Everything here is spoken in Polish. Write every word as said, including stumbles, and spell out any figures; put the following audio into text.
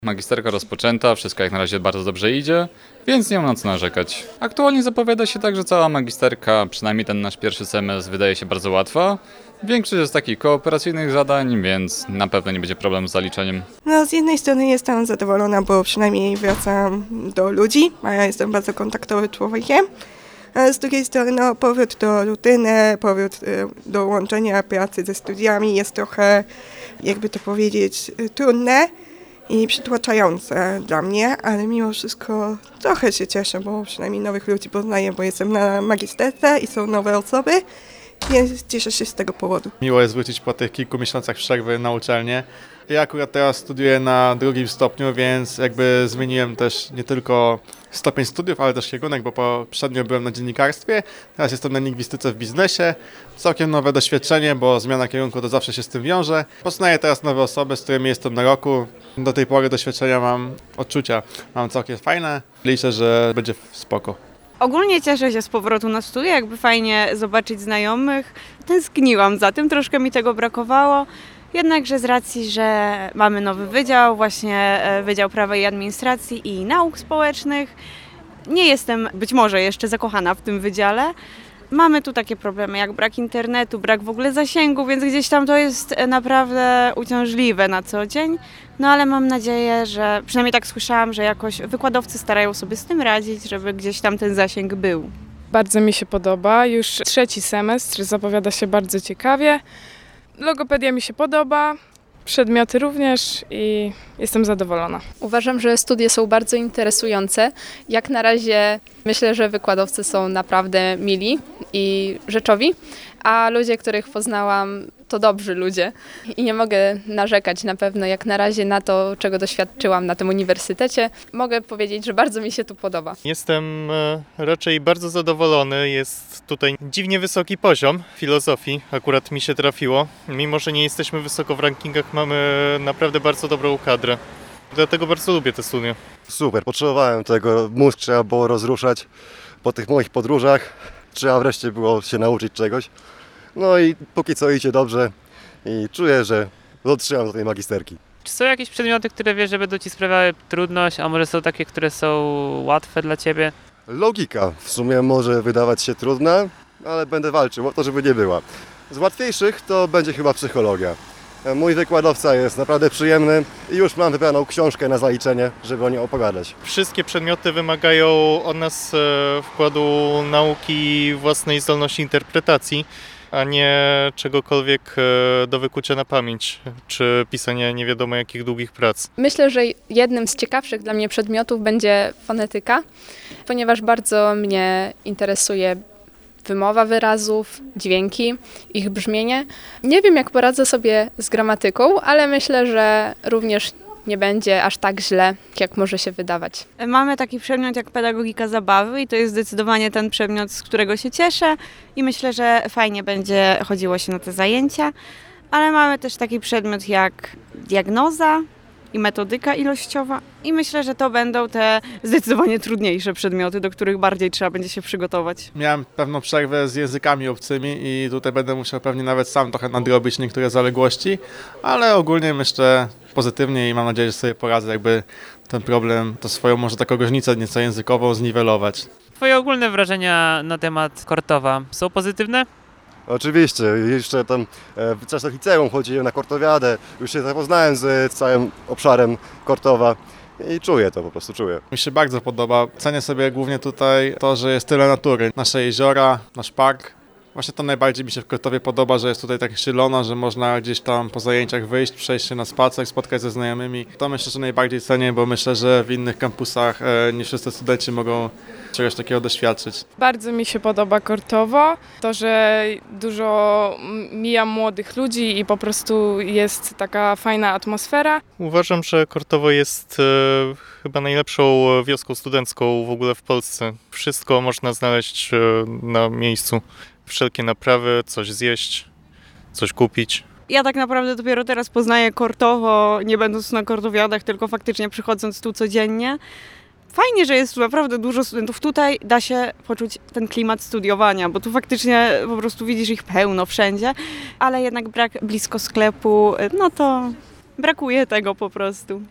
Magisterka rozpoczęta, wszystko jak na razie bardzo dobrze idzie, więc nie mam na co narzekać. Aktualnie zapowiada się tak, że cała magisterka, przynajmniej ten nasz pierwszy semestr, wydaje się bardzo łatwa. Większość jest takich kooperacyjnych zadań, więc na pewno nie będzie problemu z zaliczeniem. No, z jednej strony jestem zadowolona, bo przynajmniej wracam do ludzi, a ja jestem bardzo kontaktowym człowiekiem. A z drugiej strony no, powrót do rutyny, powrót y, do łączenia pracy ze studiami jest trochę, jakby to powiedzieć, y, trudne i przytłaczające dla mnie, ale mimo wszystko trochę się cieszę, bo przynajmniej nowych ludzi poznaję, bo jestem na magisterce i są nowe osoby, więc cieszę się z tego powodu. Miło jest wrócić po tych kilku miesiącach przerwy na uczelnię. Ja akurat teraz studiuję na drugim stopniu, więc jakby zmieniłem też nie tylko stopień studiów, ale też kierunek, bo poprzednio byłem na dziennikarstwie, teraz jestem na lingwistyce w biznesie. Całkiem nowe doświadczenie, bo zmiana kierunku to zawsze się z tym wiąże. Poznaję teraz nowe osoby, z którymi jestem na roku. Do tej pory doświadczenia mam, odczucia mam całkiem fajne. Liczę, że będzie spoko. Ogólnie cieszę się z powrotu na studia, jakby fajnie zobaczyć znajomych. Tęskniłam za tym, troszkę mi tego brakowało. Jednakże z racji, że mamy nowy wydział, właśnie Wydział Prawa i Administracji i Nauk Społecznych, nie jestem być może jeszcze zakochana w tym wydziale. Mamy tu takie problemy jak brak internetu, brak w ogóle zasięgu, więc gdzieś tam to jest naprawdę uciążliwe na co dzień. No ale mam nadzieję, że przynajmniej tak słyszałam, że jakoś wykładowcy starają sobie z tym radzić, żeby gdzieś tam ten zasięg był. Bardzo mi się podoba, już trzeci semestr, zapowiada się bardzo ciekawie. Logopedia mi się podoba, przedmioty również i jestem zadowolona. Uważam, że studia są bardzo interesujące. Jak na razie myślę, że wykładowcy są naprawdę mili i rzeczowi, a ludzie, których poznałam, to dobrzy ludzie i nie mogę narzekać na pewno jak na razie na to, czego doświadczyłam na tym uniwersytecie. Mogę powiedzieć, że bardzo mi się tu podoba. Jestem raczej bardzo zadowolony. Jest tutaj dziwnie wysoki poziom filozofii, akurat mi się trafiło. Mimo że nie jesteśmy wysoko w rankingach, mamy naprawdę bardzo dobrą kadrę. Dlatego bardzo lubię te studia. Super, potrzebowałem tego, mózg trzeba było rozruszać po tych moich podróżach. Trzeba wreszcie było się nauczyć czegoś. No i póki co idzie dobrze i czuję, że dotrzymam do tej magisterki. Czy są jakieś przedmioty, które wiesz, że będą ci sprawiały trudność, a może są takie, które są łatwe dla ciebie? Logika w sumie może wydawać się trudna, ale będę walczył o to, żeby nie była. Z łatwiejszych to będzie chyba psychologia. Mój wykładowca jest naprawdę przyjemny i już mam wybraną książkę na zaliczenie, żeby o niej opowiadać. Wszystkie przedmioty wymagają od nas wkładu nauki własnej zdolności interpretacji, a nie czegokolwiek do wykucia na pamięć, czy pisania nie wiadomo jakich długich prac. Myślę, że jednym z ciekawszych dla mnie przedmiotów będzie fonetyka, ponieważ bardzo mnie interesuje wymowa wyrazów, dźwięki, ich brzmienie. Nie wiem, jak poradzę sobie z gramatyką, ale myślę, że również nie będzie aż tak źle, jak może się wydawać. Mamy taki przedmiot jak pedagogika zabawy i to jest zdecydowanie ten przedmiot, z którego się cieszę i myślę, że fajnie będzie chodziło się na te zajęcia, ale mamy też taki przedmiot jak diagnoza i metodyka ilościowa i myślę, że to będą te zdecydowanie trudniejsze przedmioty, do których bardziej trzeba będzie się przygotować. Miałem pewną przerwę z językami obcymi i tutaj będę musiał pewnie nawet sam trochę nadrobić niektóre zaległości, ale ogólnie myślę pozytywnie i mam nadzieję, że sobie poradzę jakby ten problem, to swoją może taką różnicę nieco językową zniwelować. Twoje ogólne wrażenia na temat Kortowa są pozytywne? Oczywiście, jeszcze tam w czasach liceum chodziłem na kortowiadę, już się zapoznałem z całym obszarem Kortowa i czuję to, po prostu czuję. Mi się bardzo podoba, cenię sobie głównie tutaj to, że jest tyle natury, nasze jeziora, nasz park. Właśnie to najbardziej mi się w Kortowie podoba, że jest tutaj tak zielona, że można gdzieś tam po zajęciach wyjść, przejść się na spacer, spotkać ze znajomymi. To myślę, że najbardziej cenię, bo myślę, że w innych kampusach nie wszyscy studenci mogą czegoś takiego doświadczyć. Bardzo mi się podoba Kortowo, to, że dużo mija młodych ludzi i po prostu jest taka fajna atmosfera. Uważam, że Kortowo jest e, chyba najlepszą wioską studencką w ogóle w Polsce. Wszystko można znaleźć e, na miejscu. Wszelkie naprawy, coś zjeść, coś kupić. Ja tak naprawdę dopiero teraz poznaję Kortowo, nie będąc na kortowiadach, tylko faktycznie przychodząc tu codziennie. Fajnie, że jest tu naprawdę dużo studentów. Tutaj da się poczuć ten klimat studiowania, bo tu faktycznie po prostu widzisz ich pełno wszędzie, ale jednak brak blisko sklepu, no to brakuje tego po prostu.